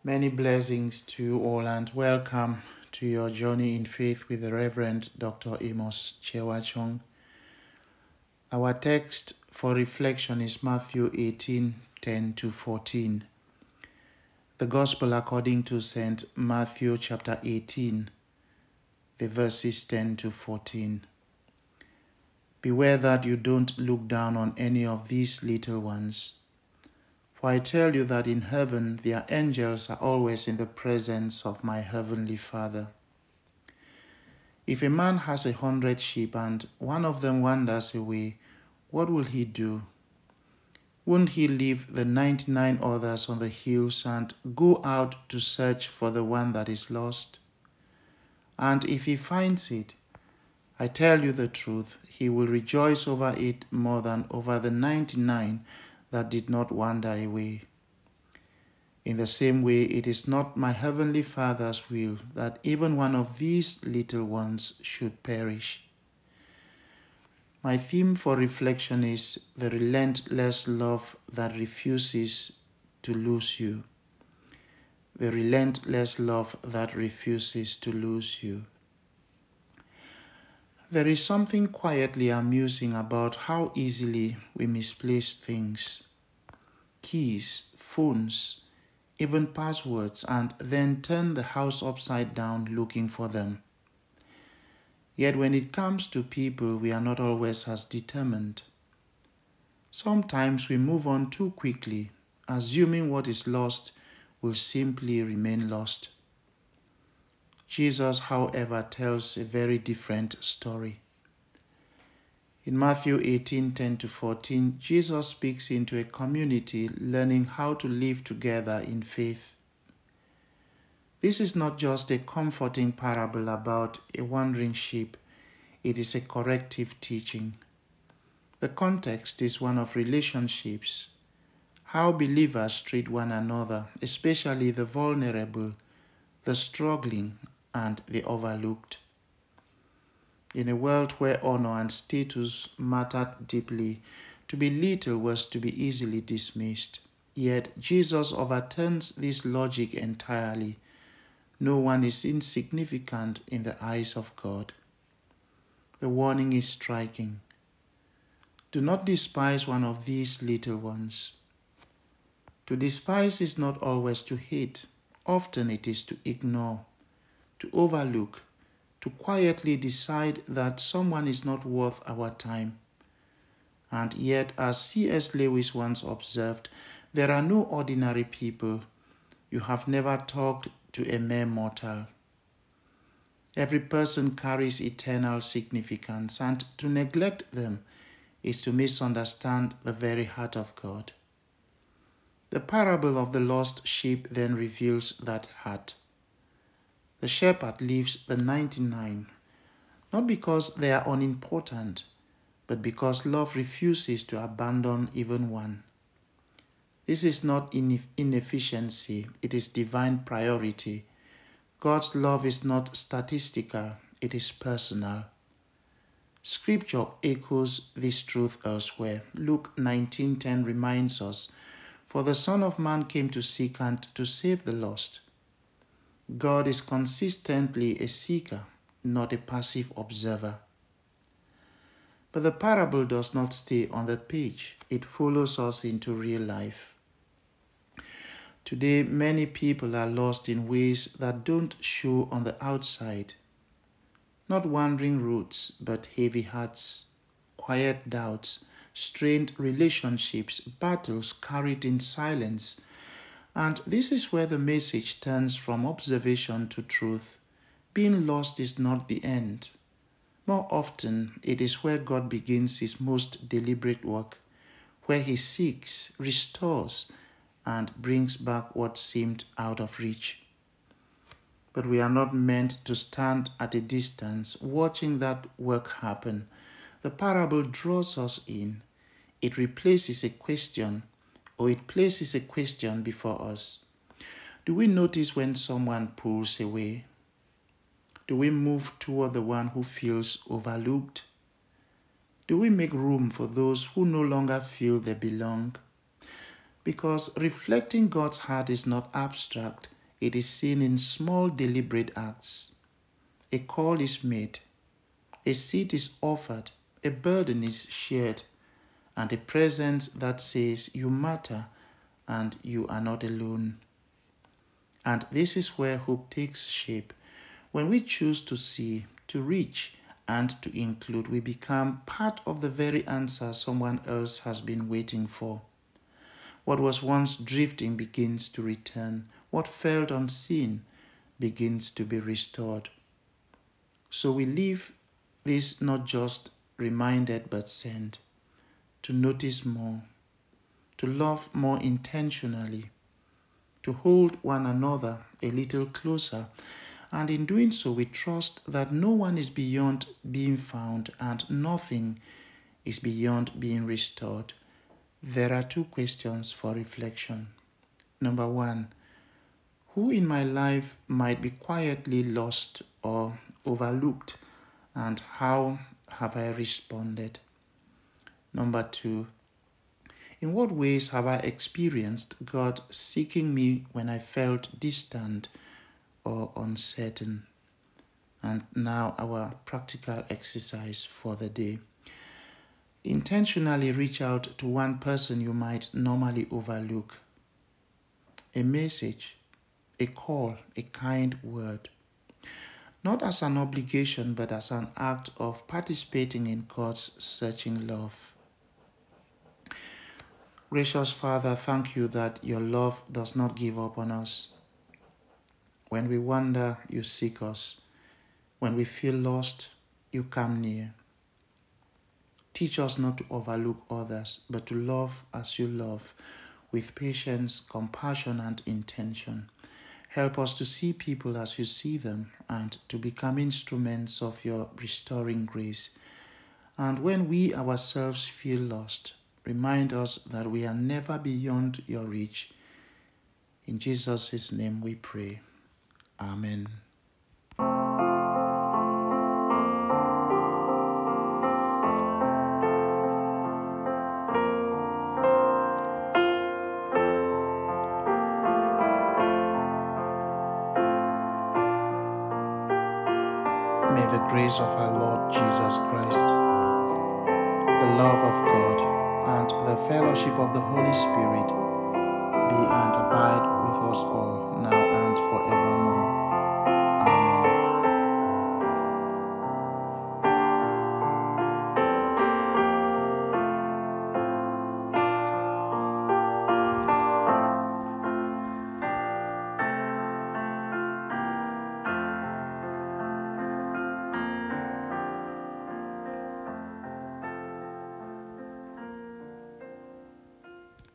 Many blessings to you all and welcome to your journey in faith with the Reverend Dr. Amos Chewachong. Our text for reflection is Matthew 18:10-14. The Gospel according to St. Matthew chapter 18, the verses 10-14. Beware that you don't look down on any of these little ones. For I tell you that in heaven their angels are always in the presence of my heavenly Father. If a man has 100 sheep and one of them wanders away, what will he do? Won't he leave the 99 others on the hills and go out to search for the one that is lost? And if he finds it, I tell you the truth, he will rejoice over it more than over the 99 that did not wander away. In the same way, it is not my heavenly Father's will that even one of these little ones should perish. My theme for reflection is the relentless love that refuses to lose you. The relentless love that refuses to lose you. There is something quietly amusing about how easily we misplace things. Keys, phones, even passwords, and then turn the house upside down looking for them. Yet when it comes to people, we are not always as determined. Sometimes we move on too quickly, assuming what is lost will simply remain lost. Jesus, however, tells a very different story. In Matthew 18:10-14, Jesus speaks into a community learning how to live together in faith. This is not just a comforting parable about a wandering sheep, it is a corrective teaching. The context is one of relationships, how believers treat one another, especially the vulnerable, the struggling, and the overlooked. In a world where honor and status mattered deeply, to be little was to be easily dismissed. Yet Jesus overturns this logic entirely. No one is insignificant in the eyes of God. The warning is striking. Do not despise one of these little ones. To despise is not always to hate. Often it is to ignore, to overlook, to quietly decide that someone is not worth our time. And yet, as C.S. Lewis once observed, there are no ordinary people. You have never talked to a mere mortal. Every person carries eternal significance, and to neglect them is to misunderstand the very heart of God. The parable of the lost sheep then reveals that heart. The shepherd leaves the 99, not because they are unimportant, but because love refuses to abandon even one. This is not inefficiency, it is divine priority. God's love is not statistical, it is personal. Scripture echoes this truth elsewhere. Luke 19:10 reminds us, "For the Son of Man came to seek and to save the lost." God is consistently a seeker, not a passive observer. But the parable does not stay on the page. It follows us into real life. Today, many people are lost in ways that don't show on the outside. Not wandering routes, but heavy hearts, quiet doubts, strained relationships, battles carried in silence. And this is where the message turns from observation to truth. Being lost is not the end. More often, it is where God begins his most deliberate work, where he seeks, restores, and brings back what seemed out of reach. But we are not meant to stand at a distance watching that work happen. The parable draws us in. It places a question before us. Do we notice when someone pulls away? Do we move toward the one who feels overlooked? Do we make room for those who no longer feel they belong? Because reflecting God's heart is not abstract, It is seen in small deliberate acts. A call is made, a seat is offered, a burden is shared, and a presence that says you matter and you are not alone. And this is where hope takes shape. When we choose to see, to reach, and to include, we become part of the very answer someone else has been waiting for. What was once drifting begins to return. What felt unseen begins to be restored. So we leave this not just reminded but sent, to notice more, to love more intentionally, to hold one another a little closer, and in doing so we trust that no one is beyond being found and nothing is beyond being restored. There are 2 questions for reflection. Number 1, who in my life might be quietly lost or overlooked, and how have I responded? Number 2, in what ways have I experienced God seeking me when I felt distant or uncertain? And now our practical exercise for the day. Intentionally reach out to one person you might normally overlook. A message, a call, a kind word. Not as an obligation, but as an act of participating in God's searching love. Gracious Father, thank you that your love does not give up on us. When we wander, you seek us. When we feel lost, you come near. Teach us not to overlook others, but to love as you love, with patience, compassion, and intention. Help us to see people as you see them and to become instruments of your restoring grace. And when we ourselves feel lost, remind us that we are never beyond your reach. In Jesus' name we pray. Amen. May the grace of our Lord Jesus Christ, the love of God, and the fellowship of the Holy Spirit be and abide with us all, now and forevermore.